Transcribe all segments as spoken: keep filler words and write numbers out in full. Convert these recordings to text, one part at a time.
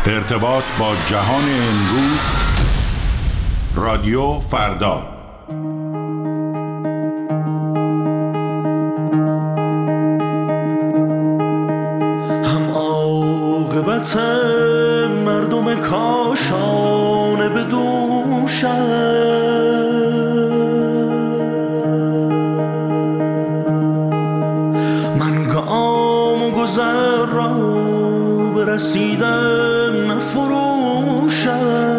ارتباط با جهان امروز. رادیو فردا. هم عاقبت مردم کاشانه به دوشم، من گام و گذر را برسیدن نفروشم.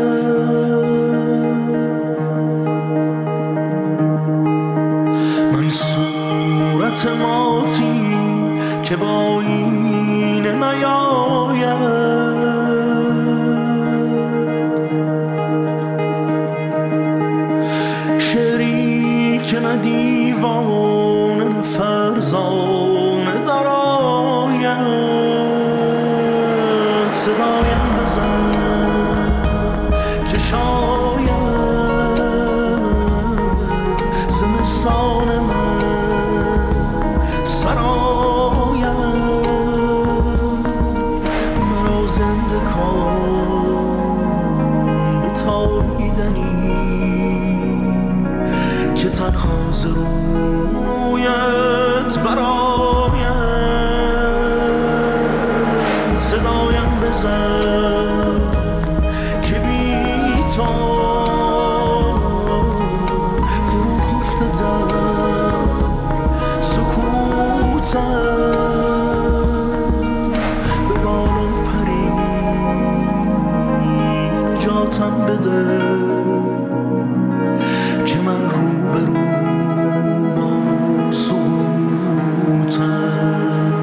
من صورت ماتی که با این نیاید، شعری که نه دیوانه نه فرزانه دراید. صدایم بزن که شاید زمستان من سراید، مرا زنده کن به تابیدنی که تنها ز رویت براید. صدایم بزن که بی تو فرو خفته در سکوتم، به بالا پری نجاتم بده که من رو به رو با سکوتم.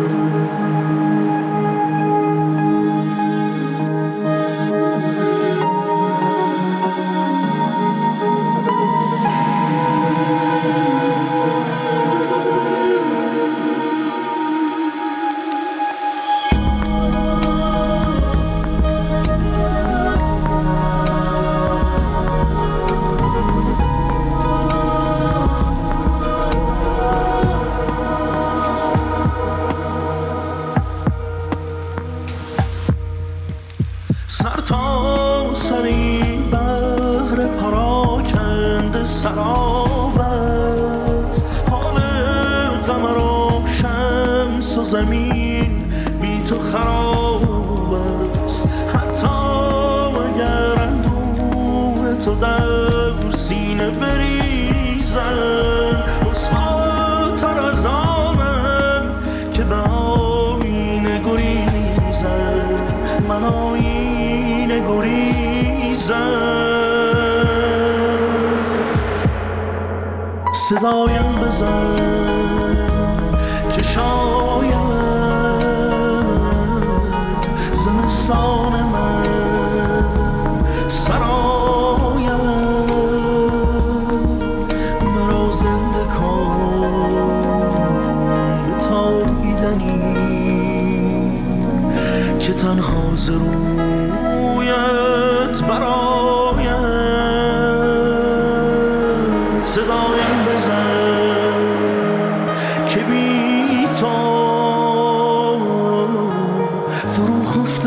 سر تا سری بحر پراکنده سراب است، حال قمر و شمس و زمین بی تو خراب است. حتی اگر اندوه تو در سینه بریزن، رسواتر از آنم که به آینه گریزن. من آینه گریزم. صدایم بزن که شاید زمستان من سراید، مرا زنده کن به تابیدنی که تنها ز رویت براید. صدایم بزن که بی تو فرو خفته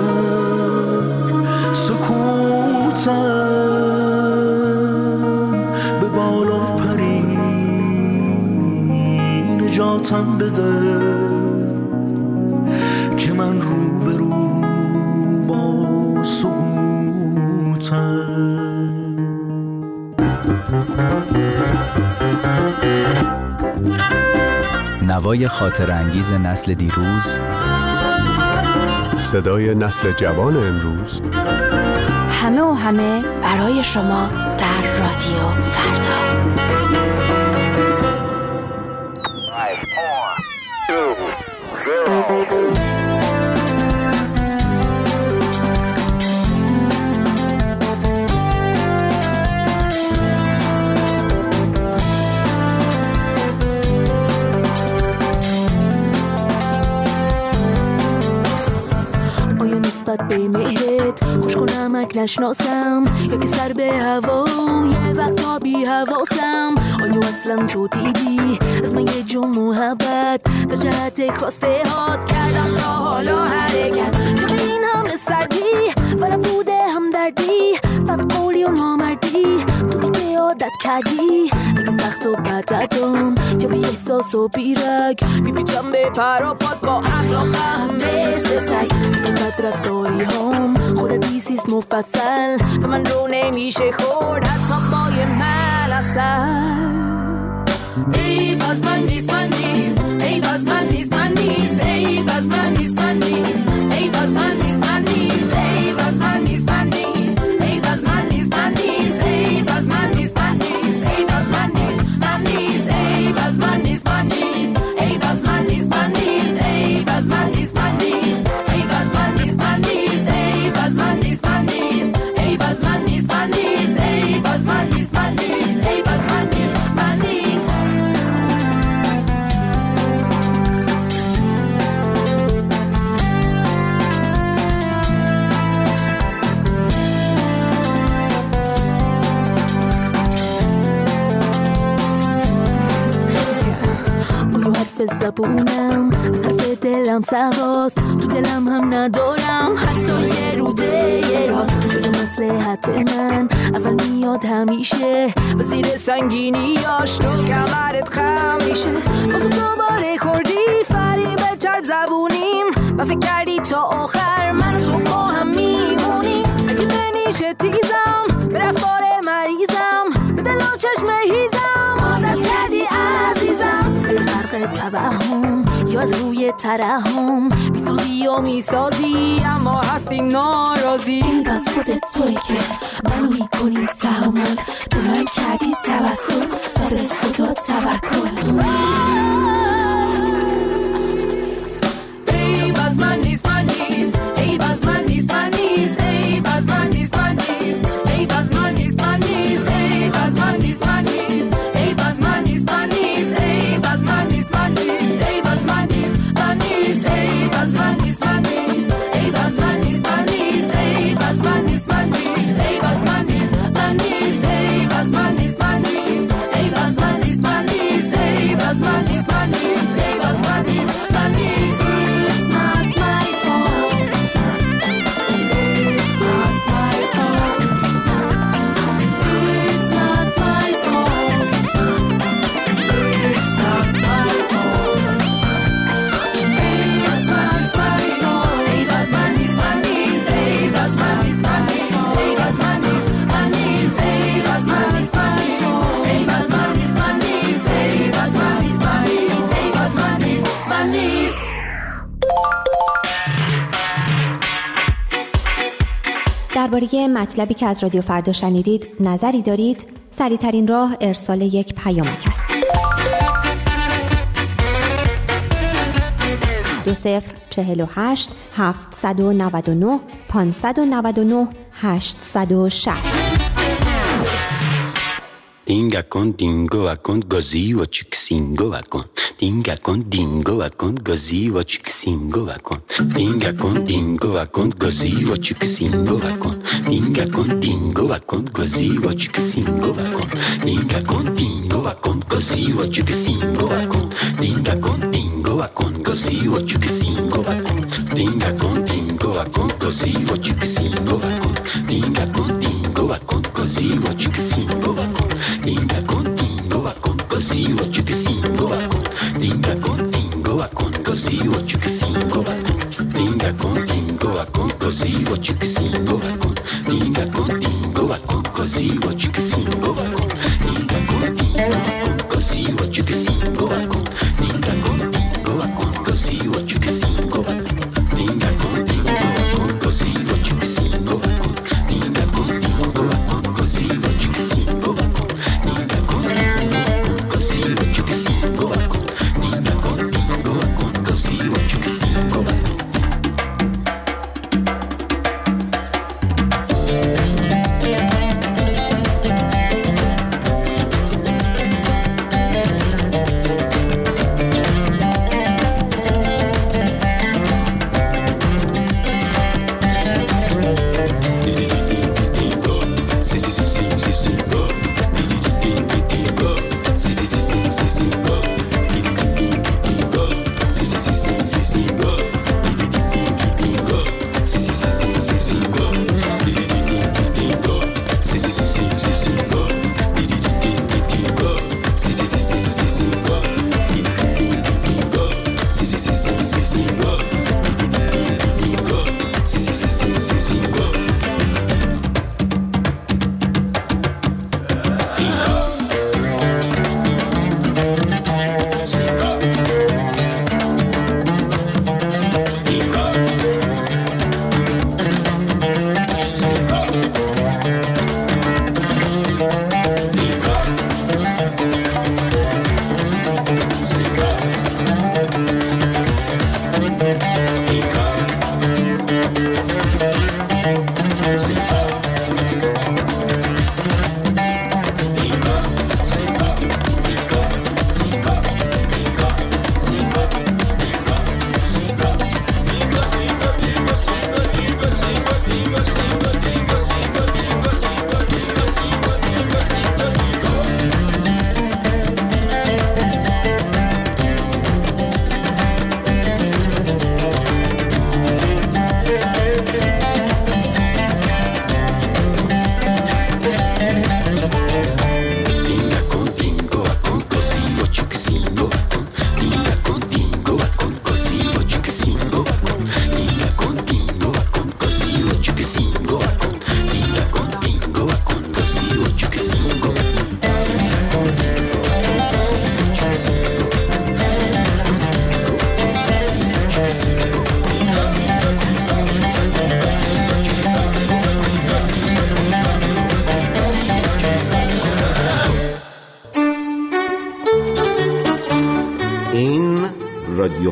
در سکوتم، به بالا پری نجاتم بده که من رو به رو با سکوتم. نوای خاطر انگیز نسل دیروز، صدای نسل جوان امروز، همه و همه برای شما در رادیو فردا. به مهرت خوش کنمک نشناسم، یا که سر به هوا یه وقتا بی حواسم. آیا اصلا تو دیدی از من یه جون محبت در جهت خواسته هات کردم تا حالا حرکت؟ چرا این همه سر کردی اگه سخت و بدتم یا بی احساس و بیرگ میپیچم به پر و پاد با اخلاقم مثل سگ اینقدر رفتاری هم خودت دیسیست مفصل به من رو نمیشه خورد حتی با یه ملسل ای باز من نیست من نیست ای باز من نیست من نیست ای باز من نیست من نیست ای باز من نیست من نیست ای باز من نیست من نیست ای باز من نیست من نیست ای باز من نیست من نیست ای باز من نیست من نیست ای باز من نیست من نیست ای باز من نیست من نیست ای باز من نیست من نیست ای باز من نیست من نیست ای باز من نیست من نیست ای باز من نیست من نیست ای باز من نیست من نیست ای باز من نیست من نیست زبونم از حرف دلم سواست تو دلم هم ندارم حتی یه روده یه راست کجا مصلحت من اول میاد همیشه و زیر سنگینیاش تو کمرت خم میشه بازم دوباره خوردی فریب چرد زبونیم و فکر کردی تا آخر من تو با هم میمونی اگه بنیشه تیزم به رفتار مریضم به دل و چشم هیزم عادت کردی عزیزم به غرق توهم یا از روی ترحم میسوزی و میسازی اما هستی ناراضی این از خودت توی که منو میکنی تحمل به من کردی توسل و به خدا توکل ای باز من نیست من نیست ای باز من نیست من نیست ای باز من نیست من نیست ای باز من نیست من نیست ای باز من نیست من نیست ای باز من نیست من نیست ای باز من نیست من نیست ای باز من نیست من نیست ای باز من نیست من نیست ای باز من نیست من نیست ای باز من نیست من نیست ای باز من نیست من نیست ای باز من نیست من نیست ای باز من نیست من نیست ای باز من نیست من نیست ای باز من نیست من نیست It's not my fault It's not my fault It's not my fault It's not my fault It's not my fault ای باز من نیست من نیست ای باز من نیست من نیست ای باز من نیست من نیست ای باز من نیست من نیست ای باز من نیست من نیست ای باز من نیست من نیست ای باز من نیست من نیست درباره مطلبی که از رادیو فردا شنیدید نظری دارید؟ سریع‌ترین راه ارسال یک پیامک است. دو صفر چهل و هشت هفتصد و نود و نه پانصد و نود و نه هشتصد و شصت. Dinga con dingo va con così o cicsingo va con Dinga con dingo va con così o cicsingo va con Dinga con dingo va con così o cicsingo va con Dinga con dingo va con così o cicsingo va con Dinga con dingo va con così o cicsingo va con Dinga con dingo va con così o cicsingo va con Dinga con dingo va con così o cicsingo va con Dinga con dingo va con così o cicsingo va con Dinga contigo va con così o ciucingo va con Dinga contigo va con così o ciucingo va con Dinga contigo va con così o ciucingo va con Dinga contigo va con così o ciucingo va con Dinga contigo va con così o ciucingo va con Dinga contigo va con così o ciucingo va con Dinga contigo va con così o ciucingo va con Dinga contigo va con così o ciucingo va con Dinga contigo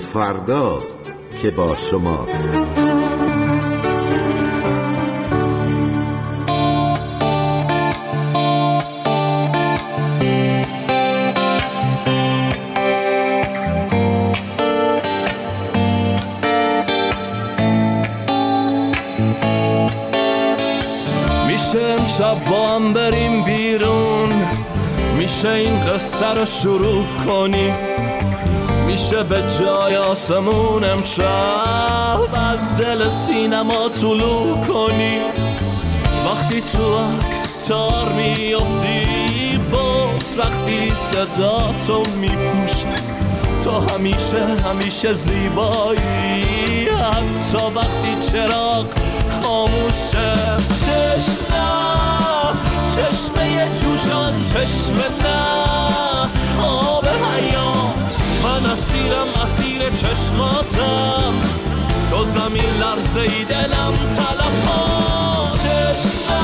فرداست که با شماست. شب با هم بریم بیرون، میشه این قصه رو شروع کنی، میشه به جای آسمون امشب از دل سینما طلوع کنی. وقتی تو عکس تار میافتی باز، وقتی صدا تو میپوشه تو همیشه همیشه زیبایی، حتی وقتی چراغ خاموشه. چشمه چشمه جوشان، چشمه نه آب حیات، من اسیرم اسیر چشماتم، تو زمین لرزه ای دلم تلفات. چشمه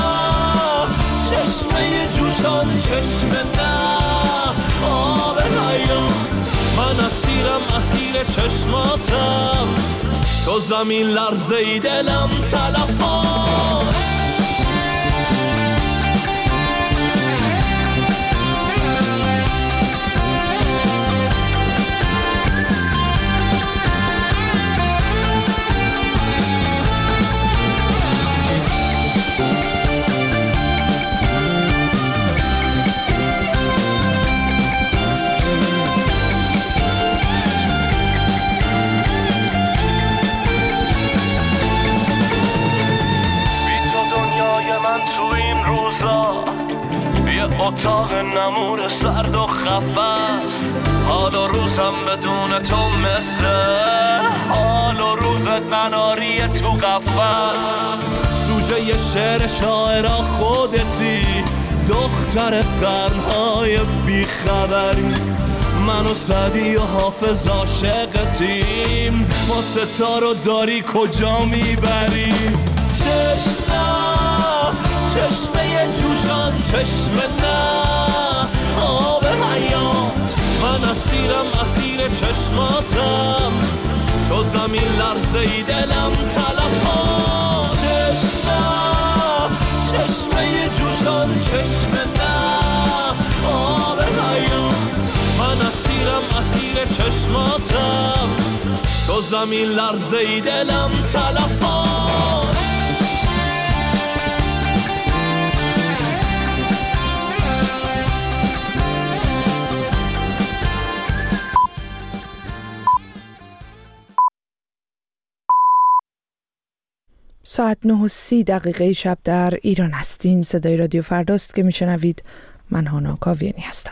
چشمه جوشان، چشمه نه آب حیات، من اسیرم اسیر چشماتم، تو زمین لرزه ای دلم تلفات. اتاق نمور سرد و خفص، حال و روزم بدون تو مثل حال و روزت مناری تو قفص. سوژه ی شعر شاعرا خودتی، دختر قرنهای بیخبری، منو زدی و حافظ عاشقتیم، ما ستارو داری کجا میبری. چشمه چشمه جوشان، چشمه نه آب حیات، من اسیرم اسیر چشماتم، تو زمین لرزه ای دلم تلفات. چشمه چشمه جوشان، چشمه نه آب حیات، من اسیرم اسیر چشماتم، تو زمین لرزه ای دلم تلفات. ساعت نه و سی دقیقه شب در ایران هستین. صدای رادیو فرداست که میشنوید. من هانا کاویانی هستم.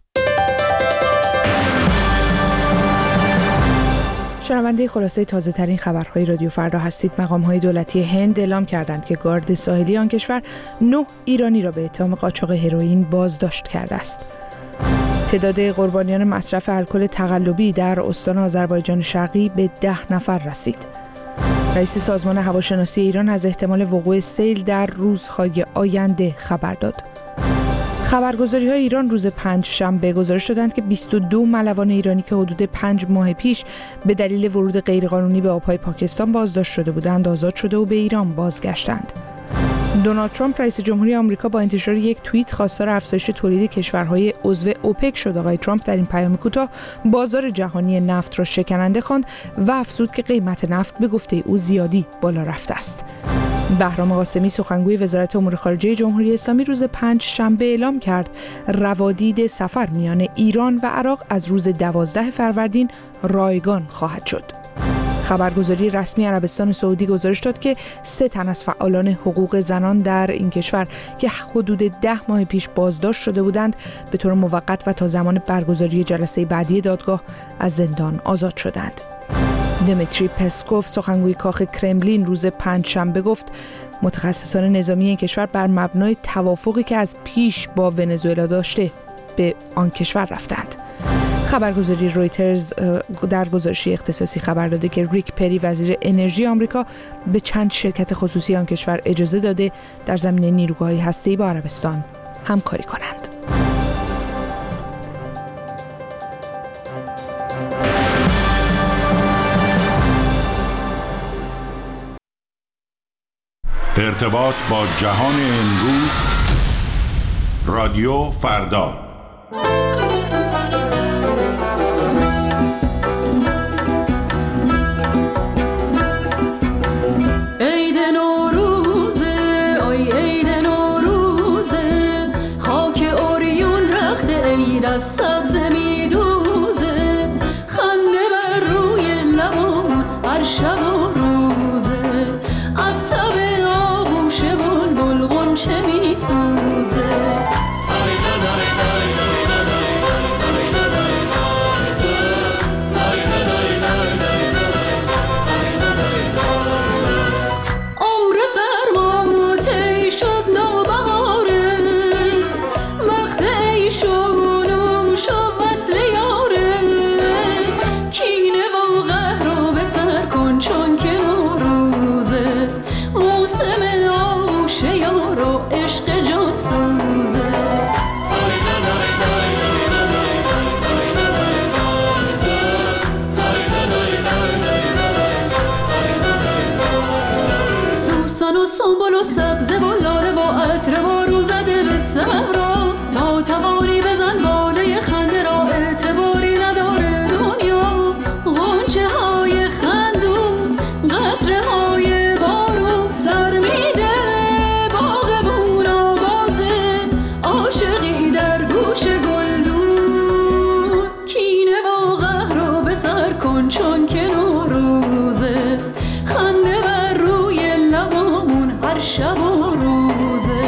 شنونده خلاصه تازه ترین خبرهای رادیو فردا هستید. مقام‌های دولتی هند اعلام کردند که گارد ساحلی آن کشور نه ایرانی را به اتهام قاچاق هروئین بازداشت کرده است. تعداد قربانیان مصرف الکل تقلبی در استان آذربایجان شرقی به ده نفر رسید. رئیس سازمان هواشناسی ایران از احتمال وقوع سیل در روزهای آینده خبر داد. خبرگزاری‌های ایران روز پنج شنبه گزارش دادند که بیست و دو ملوان ایرانی که حدود پنج ماه پیش به دلیل ورود غیرقانونی به آب‌های پاکستان بازداشت شده بودند آزاد شده و به ایران بازگشتند. دونالد ترامپ رئیس جمهوری آمریکا با انتشار یک توییت خواستار افزایش تولید کشورهای عضو اوپک شد. آقای ترامپ در این پیام کوتاه بازار جهانی نفت را شکننده خواند و افزود که قیمت نفت به گفته او زیادی بالا رفته است. بهرام قاسمی سخنگوی وزارت امور خارجه جمهوری اسلامی روز پنج شنبه اعلام کرد روادید سفر میان ایران و عراق از روز دوازده فروردین رایگان خواهد شد. خبرگزاری رسمی عربستان سعودی گزارش داد که سه تن از فعالان حقوق زنان در این کشور که حدود ده ماه پیش بازداشت شده بودند به طور موقت و تا زمان برگزاری جلسه بعدی دادگاه از زندان آزاد شدند. دمیتری پسکوف سخنگوی کاخ کرملین روز پنج شنبه گفت متخصصان نظامی این کشور بر مبنای توافقی که از پیش با ونزوئلا داشته به آن کشور رفتند. خبرگزاری رویترز در گزارشی اختصاصی خبر داده که ریک پری وزیر انرژی آمریکا به چند شرکت خصوصی آن کشور اجازه داده در زمینه نیروگاه‌های هسته‌ای با عربستان همکاری کنند. ارتباط با جهان امروز. رادیو فردا. عید نوروزه، آی عید نوروزه، خاک اوریون رخت عید از سبز میدوزه، خنده بر روی لبان هر شب و روزه، از تب آغوش بلبل غنچه میسوزه. سنبل و سبزه و لاله و عطر بارون زده به صحرا، تا توانی بزن باده خنده را اعتباری نداره دنیا. غنچه های خندون، قطره های بارون، سر میده باغبون آوازه، عاشقی در گوش گلدون. کینه و قهر رو به سر کن چون که نوروزه، خنده بر روی لبامون هر شب و روزه.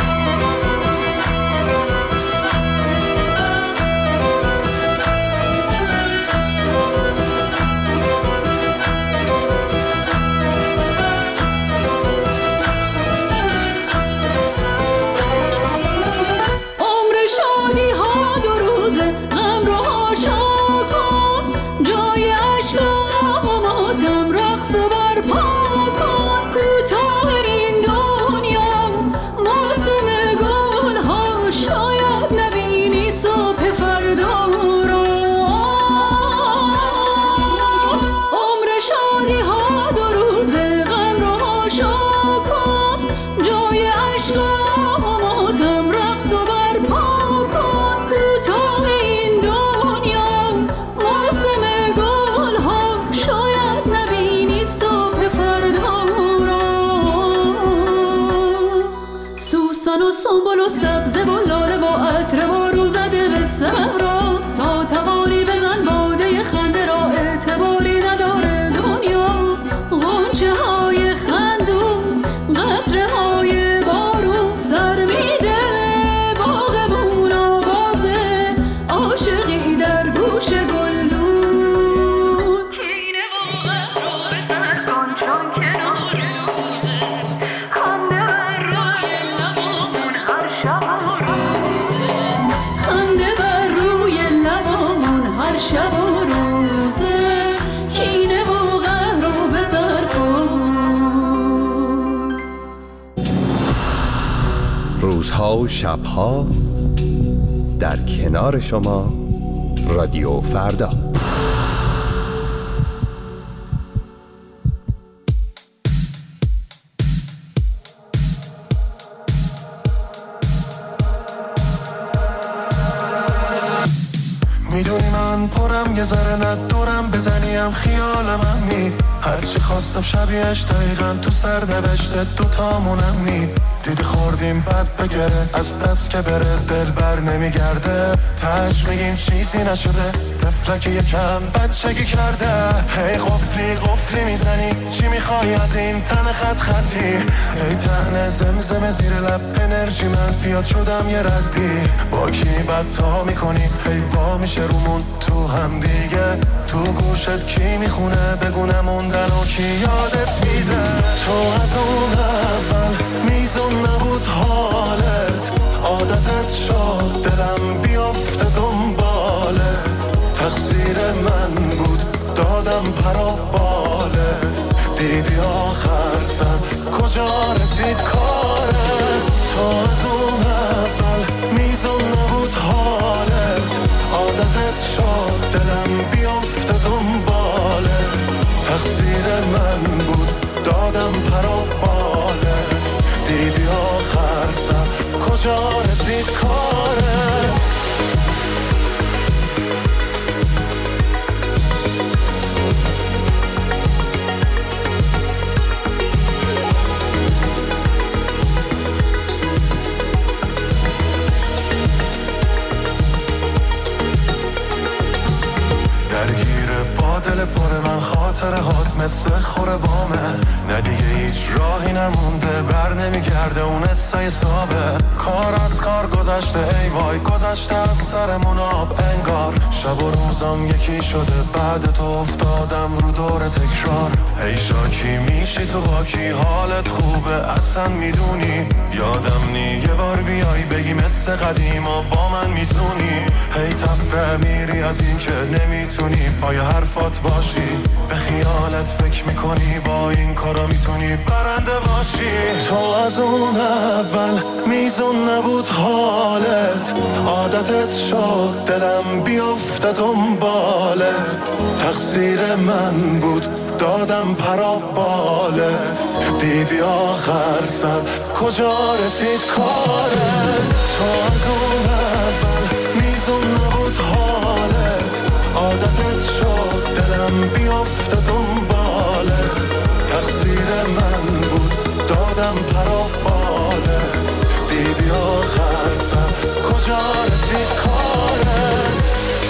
عمر شادی ها دو روزه، غم رو هاشا کن، جای عشق و ماتم رقص و برپا کن. کوتاه این دنیا موسم گل ها، شاید نبینی صبح فردا را. عمر شادی ها دو روزه، غم رو هاشا کن، جای عشق و ماتم رقص و برپا کن. کوتاه این دنیا موسم گل ها، شاید نبینی صبح فردا را. سوسن و سنبل و سبزه و لاله و عطر بارون زده به صحرا، تا توانی بزن باده خنده را اعتباری نداره دنیا. غنچه های خندون، قطره های بارون، سر میده باغبون آوازه، عاشقی در گوش گلدون. کینه و غم رو به سر کن چون که نوروزه، خنده بر روی لبامون هر شب و روزه، خنده بر روی لبامون هر شب و روزه، کینه و غم رو به سر کن. روزها و شبها در کنار شما. رادیو فردا. میدونی من پرم یه ذره ندورم، بزنیم خیالم می هرچی خواستم شبیهش دقیقا تو سر نوشته دوتامونم می. دیدی خوردیم بد بگره، از دست که بره دل بر نمیگرده، تش میگیم چیزی نشده، طفلک یکم بچگی کرده. هی قفلی قفلی میزنی، چی میخوای از این تن خط خطی؟ هی تن زمزم زیر لب انرژی منفیات شدم یه ردی. با کی بد تا میکنی، هی وا میشه رومون تو هم دیگه. تو گوشت کی میخونه بگونه موندن و کی یادت میده. تو از اون اول میزون نبود حالت، عادتت شد دلم بیافته دنبالت. تقصیر من بود دادم پرا بالت، دیدی آخر سر کجا رسید کارت. تو از اون اول میزون نبود حالت، عادتت شد دلم بیافته دنبالت. تقصیر من بود دادم پرا بالت، دیدی آخر سر کجا رسید کارت. درگیر با دل پر من خاطره هات مثل خوره بامه، نه دیگه هیچ راهی نمونده بر نمیگرده اون حسای سابه. کار از کار گذشته ای وای گذشته از سرمون آب انگار. شب و روزم یکی شده بعد تو افتادم رو دور تکرار. ای شاکی میشی تو با کی حالت خوبه اصلا میدونی. یادم نی یه بار بیای بگی مثل قدیما با من میزونی. هی تفره میری از این که نمیتونی پای حرفات باشی. به خیالت فکر میکنی با این کارا میتونی برنده باشی. تو از اون اول میزون نبود حالت، عادتت شد دلم بیفته دنبالت. تقصیر من بود دادم پرا بالت، دیدی آخر سر کجا رسید کارت. تو از اون اول میزون نبود حالت، عادتت شد دلم بیفته دنبالت. تقصیر من بود دادم پرا بالت، دیدی آخر سر کجا رسید کارت.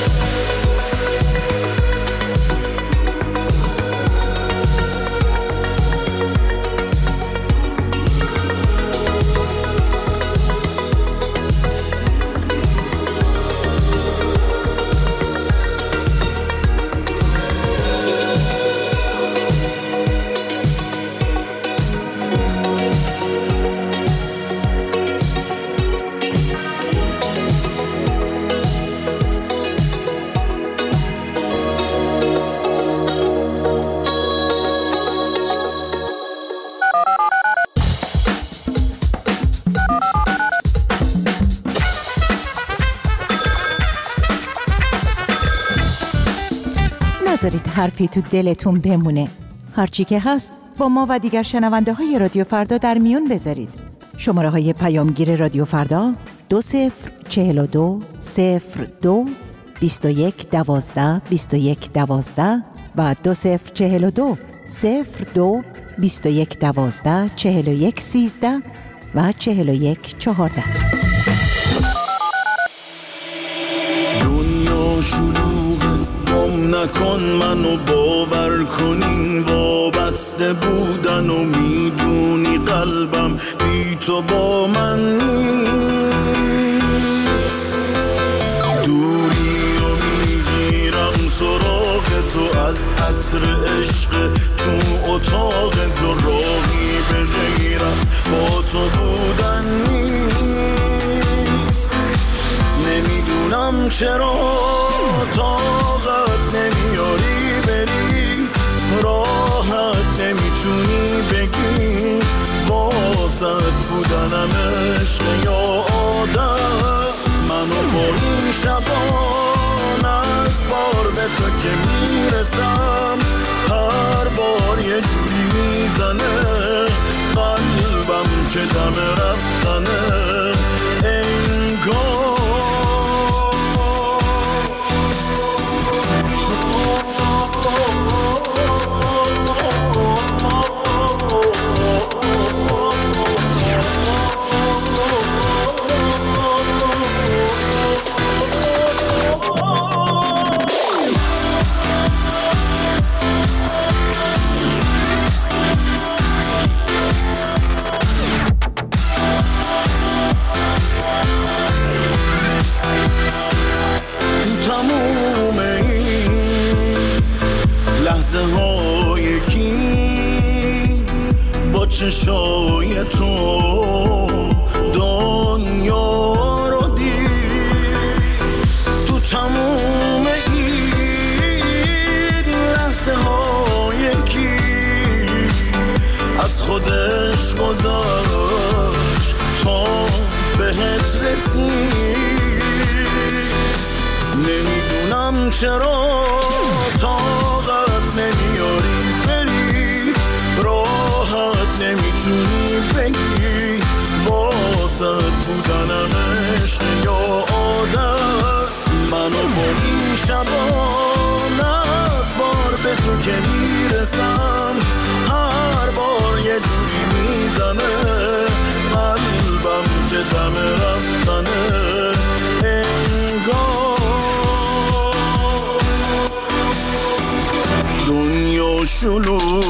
نذارید حرفی تو دلتون بمونه. هرچی که هست با ما و دیگر شنونده های رادیو فردا در میون بذارید. شماره های پیامگیر رادیو فردا دو صفر چهل و دو صفر دو بیست و یک دوازده بیست و یک دوازده و دو صفر چهل و دو صفر دو بیست و یک دوازده چهل و یک سیزده و چهل و یک چهارده. دنیا شلوغه گم نکن منو باور کنین وابسته بودن و میدونی قلبم بی تو با من نیست. دوری رو میگیرم سراغ تو از عطر عشق تو اتاق تو، راهی به غیرت با تو بودن نیست. نمیدونم چرا طاقت نمیاری بری، راحت نمیتونی بگی واسط بودنم عشق یا آدم. منو با این شبان از بار به تو که میرسم هر بار یه جوری میزنه قلبم که دم رفتنه انگار. های کی با چشای تو دنیا رو دید. تو تموم این لحظه های کی از خودش گذاشت تا بهت رسید. نمیدونم چرا طاقت نمیاری بری، راحت نمیتونی بگی واسه بودنم عشق یا عادت، منو با این شبان از بار به تو که میرسم هر بار یه جوری میزنه قلبم که دم رفتنه انگار دنیا شلوغ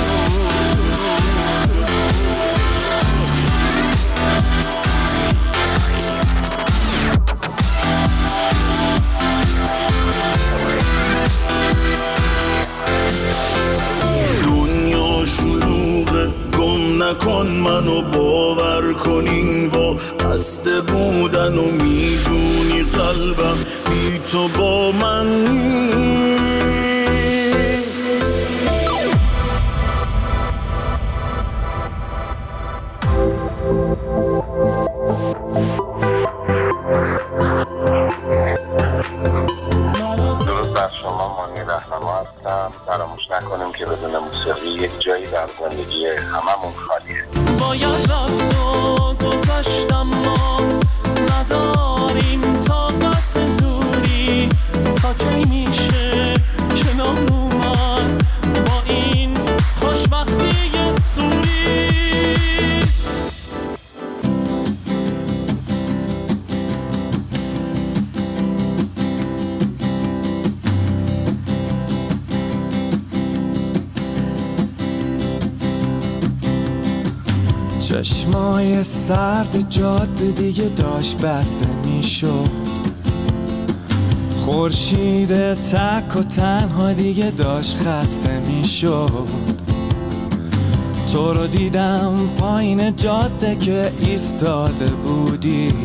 نکن منو باور کنین و بسته بودن و میدونی قلبم بی تو با من نیست. درود بر شما، مانی رهنما هستم. فراموش نکنیم که بدون موسیقی یک جایی در زندگی هممون خالیه. باید رفت و گذاشتم ما نداریم طاقت دوری، تا کی میشه کنار اومد با این خوشبختی سوری. چشمای سرد جاده دیگه داشت بسته میشد، خورشید تک و تنها دیگه داشت خسته میشد. تو رو دیدم پایین جاده که ایستاده بودی،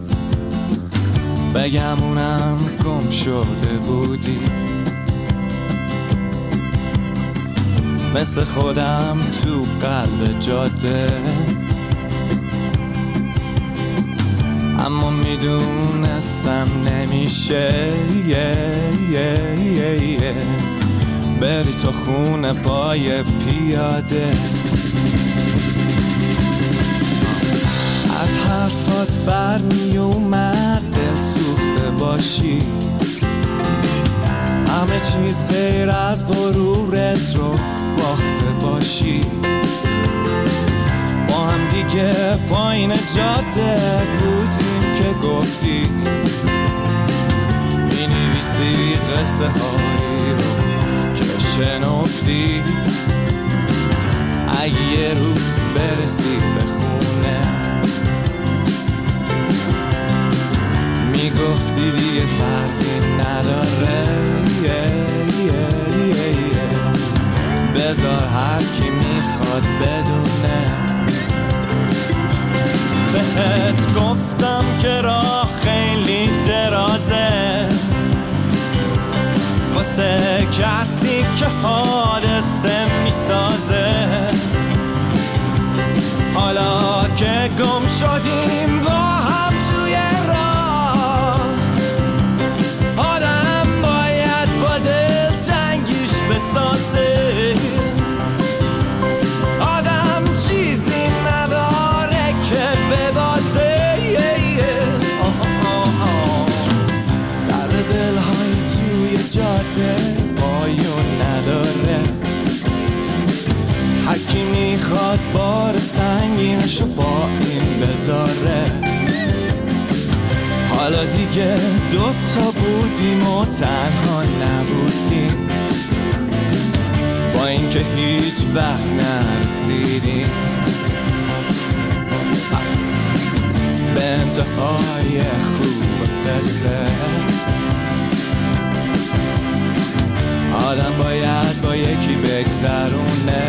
بگمونم گم شده بودی. مثل خودم تو قلب جاده، اما میدونستم نمیشه یه یه یه یه بری تو خونه پای پیاده. از حرفات برمی اومد دل سوخته باشی، همه چیز غیر از غرورت رو باخته باشی. با هم دیگه پایین جاده بودیم که گفتی می‌نویسی قصه هایی رو که شنفتی. اگه یه روز برسی به خونه میگفتی دیگه فرقی نداره، بذار هر کی میخواد بدونه. بهت گفتم که راه خیلی درازه واسه کسی که حادثه میسازه. حالا که گم شدیم با هم توی راه، آدم باید با دل تنگیش بسازه. آدم چیزی نداره که ببازه. درد دلهای توی جاده پایون نداره، هر کی میخواد بار سنگینشو با این بذاره. حالا دیگه دوتا بودیم و تنها نبودیم، با اینکه هیچ وقت نرسیدیم به انتهای خوب قصه. آدم باید با یکی بگذرونه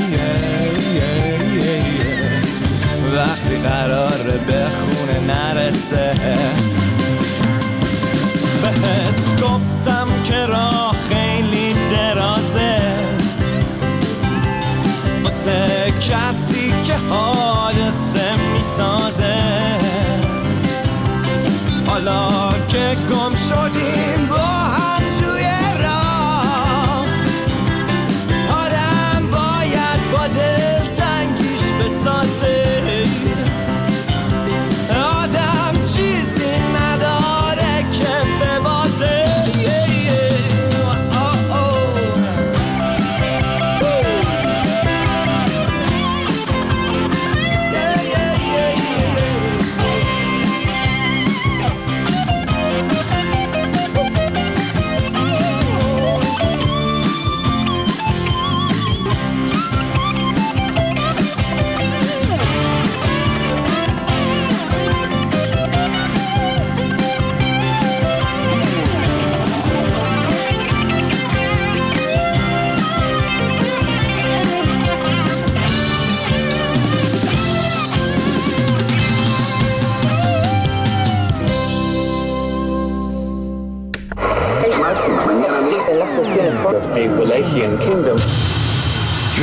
وقتی قراره به خونه نرسه. بهت گفتم که راه خیلی درازه واسه کسی که حادثه میسازه. حالا که گم شدیم با هم توی راه، آدم باید با دل تنگیش بسازه.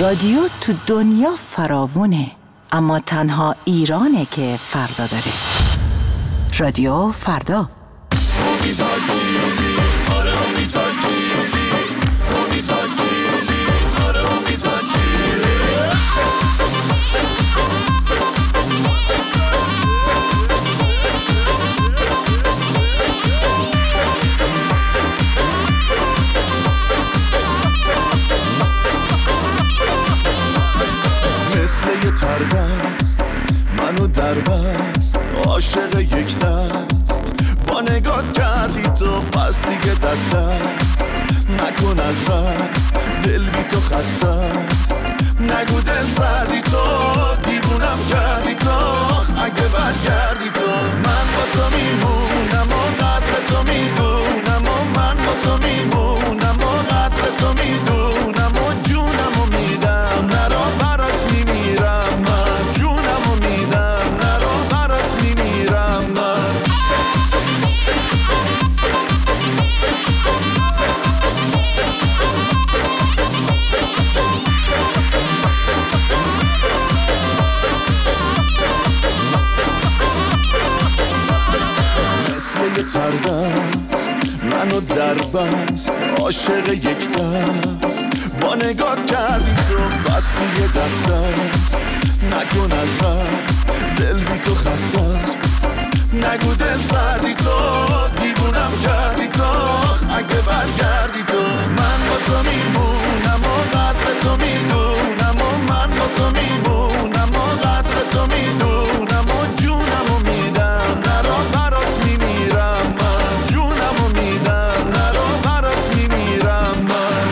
رادیو تو دنیا فراوونه، اما تنها ایرانه که فردا داره. رادیو فردا. مثل یه تردست منو در بست، عاشق یک دست با نگات کردی تو، پس دیگه دست است نکن از دست، دل بی تو خسته است، نگو دل سردی تو، دیوونم کردی تو، اگه برگردی تو من با تو میمونم و قدر تو میدونم و من با تو میمونم و قدر تو میدونم و جونم و میدم، نرا برات میمیرم من، جونم و میدم، نرا برات میمیرم من. مثل یه تردست منو در بست، عاشق یک دست با نگات کردی تو، بس دیگه دست است نکن از دست، دل بی تو خسته است، نگو دل سردی تو، دیوونم کردی تو، اگه برگردی تو من با تو میمونم و قدر تو میدونم و من با تو میمونم و قدر تو میدونم و جونم و میدم، نرا برات میمیرم من، جونم و میدم، نرا برات میمیرم من.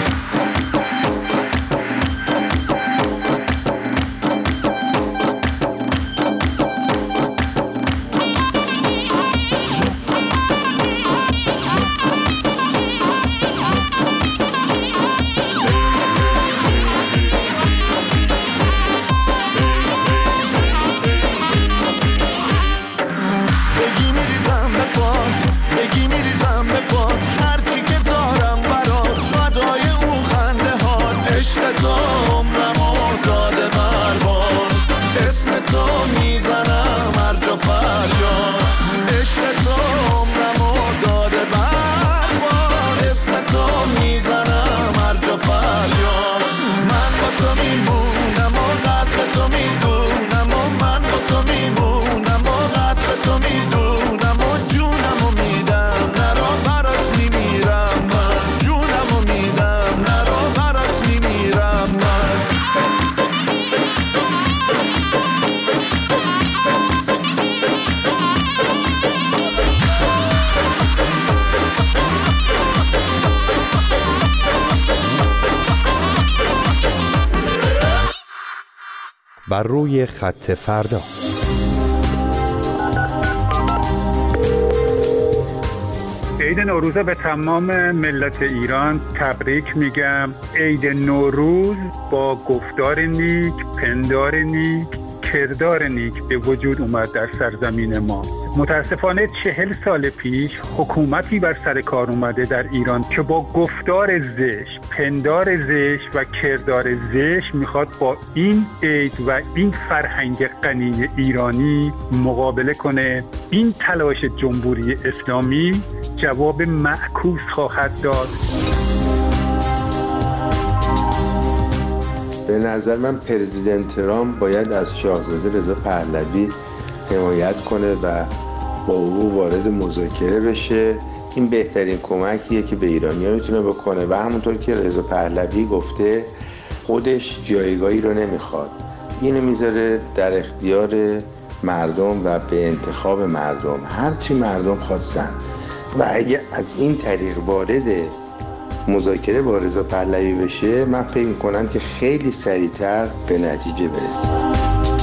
بگی میریزم به پات، بگی میریزم به پات، هرچی که دارم برات، فدای اون خنده هات، عشق تو عمرمو داده برباد، اسم تو میزنم هر جا فریاد، عشق تو عمرمو داده برباد، اسم تو میزنم هر جا فریاد، من با تو میمونم و قدر تو میدونم و من با تو میمونم و قدر تو میدونم و جونم و میدم، نرا برات میمیرم من، جونم و میدم، نرا برات میمیرم من. بر روی خط فردا. عید نوروز به تمام ملت ایران تبریک میگم. عید نوروز با گفتار نیک، پندار نیک، کردار نیک به وجود اومد در سرزمین ما. متاسفانه چهل سال پیش حکومتی بر سر کار اومده در ایران که با گفتار زشت، پندار زشت و کردار زشت میخواد با این عید و این فرهنگ غنی ایرانی مقابله کنه. این تلاش جمهوری اسلامی جواب معکوس خواهد داد. به نظر من پرزیدنت ترامپ باید از شاهزاده رضا پهلوی حمایت کنه و با او وارد مذاکره بشه. این بهترین کمکیه که به ایرانی‌ها میتونه بکنه و همونطور که رضا پهلوی گفته خودش جایگاهی رو نمیخواد، اینو میذاره در اختیار مردم و به انتخاب مردم، هرچی مردم خواستن. و اگه از این طریق وارد مذاکره با رضا پهلوی بشه، من فکر میکنم که خیلی سریعتر به نتیجه برسه.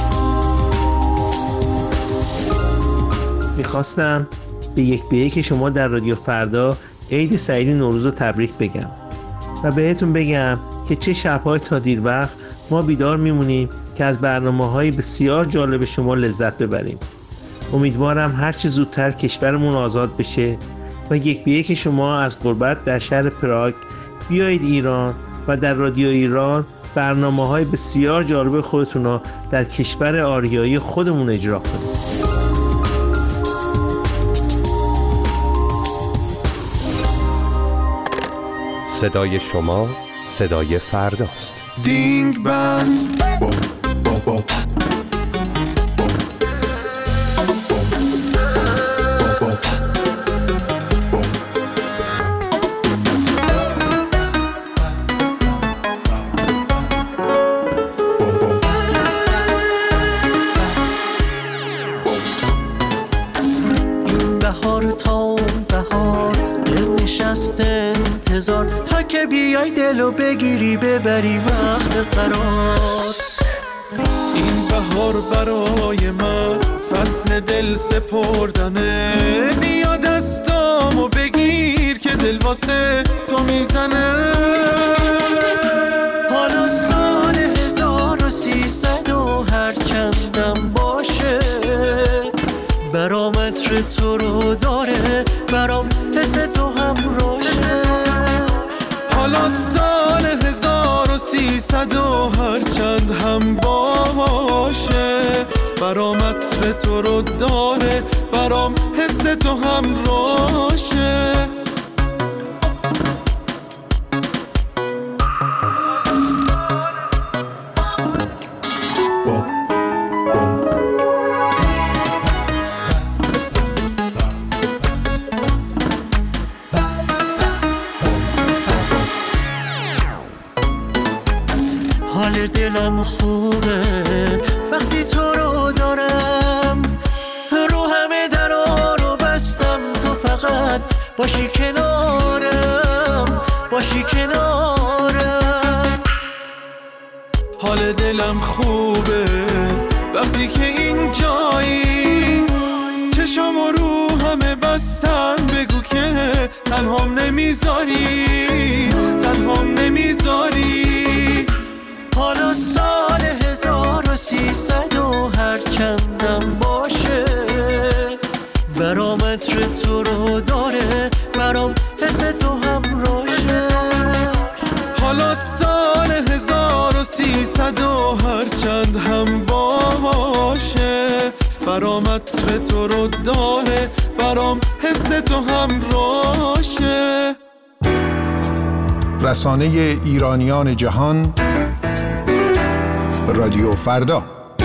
میخواستم به یک به یک شما در رادیو فردا عید سعید نوروز رو تبریک بگم و بهتون بگم که چه شب‌های تا دیر وقت ما بیدار میمونیم که از برنامه‌های بسیار جالب شما لذت ببریم. امیدوارم هر چه زودتر کشورمون آزاد بشه و یک به یک شما از غربت در شهر پراگ بیایید ایران و در رادیو ایران برنامه‌های بسیار جالب خودتون رو در کشور آریایی خودمون اجرا کنید. صدای شما صدای فرداست. دینگ بند بوم بوم بوم تا که بیای دلو بگیری ببری وقت قرار. این بهار برای من فصل دل سپردنه، بیا دستامو بگیر که دل واسه تو میزنه. حالا سال هزار و سیصد و هر چندم باشه، برام عطر تو رو داره، برام حس تو هم روشه. حالا سال هزار و سیصد و هر چند هم باشه، برام عطر تو رو داره، برام حس تو هم روشه. حال دلم خوبه وقتی تو رو دارم، رو همه درا رو بستم، تو فقط باشی کنارم، باشی کنارم. حال دلم خوبه وقتی که این جایی، چشم و رو همه بستم، بگو که تنهام نمیذاری، تنهام نمیذاری. حالا سال هزار و سیصد و هر چندم باشه، برام عطر تو رو داره، برام حس تو هم روشه. حالا سال هزار و سیصد و هر چند هم باشه، برام عطر تو رو داره، برام حس تو هم روشه. رسانه ایرانیان جهان، رادیو فردا.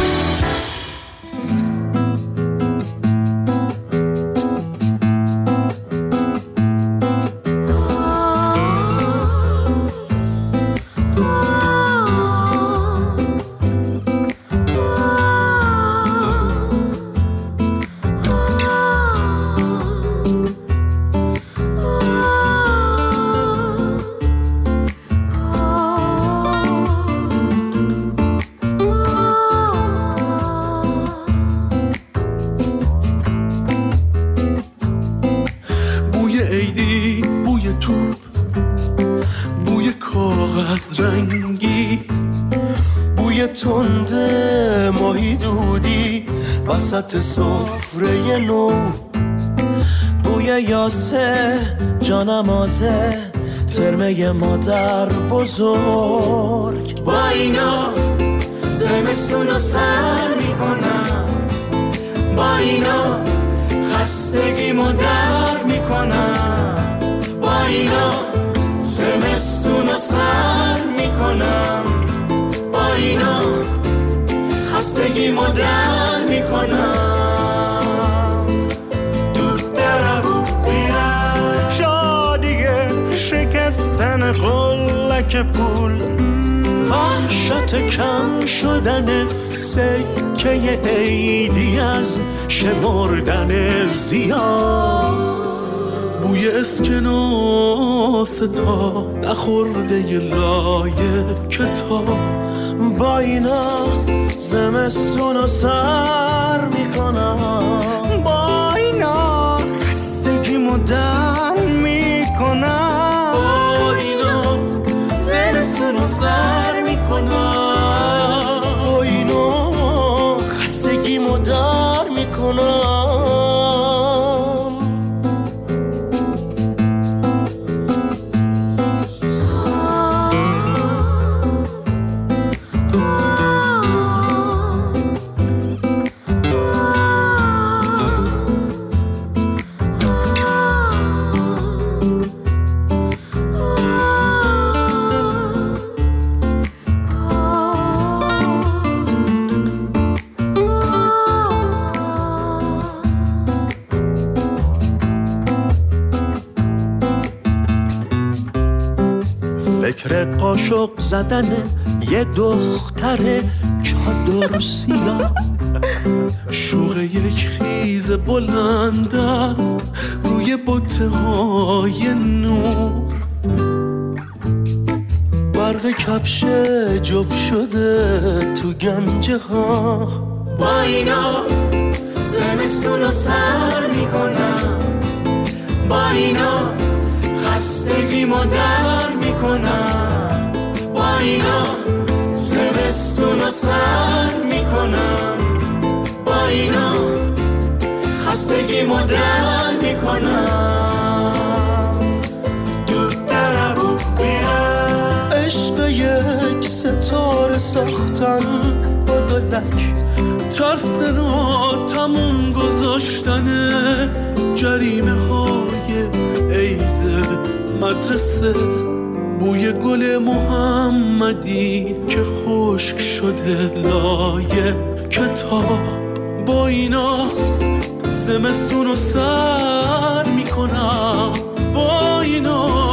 وسط سفره نو، بوی یاسه جانمازه، ترمه مادر بزرگ. با اینا زمستون رو سر میکنم، با اینا خستگیمو در میکنم، با اینا زمستون رو سر میکنم، با اینا خستگیمو در میکنم. دود دربو بیرم شادیه شکستن قلک پول، وحشت کم شدن سکه عیدی از شمردن زیاد. بوی اسکناس تا نخورده ی لایه کتاب، با اینا زمستون رو سر میکنم، با اینا خستگیمو در میکنم، با اینا زمستون رو سر میکنم، با اینا خستگیمو در میکنم. قاشق زدن یه دختر چادر سیاه. شوق یک خیز بلند است روی بوته های نور. برق کفش جفت شده تو گنجه ها. با اینا زمستون رو سر میکنم، با اینا خستگیمو در میکنم، با اینا زمستون رو سر میکنم، با اینا خستگیمو در میکنم. دود در ابو بیرم عشق یک ستاره ساختن با دلک، ترس را تموم گذاشتن جریمه های عید مدرسه. بوی گل محمدی که خشک شده لای کتاب. با اینا زمستون رو سر میکنم، با اینا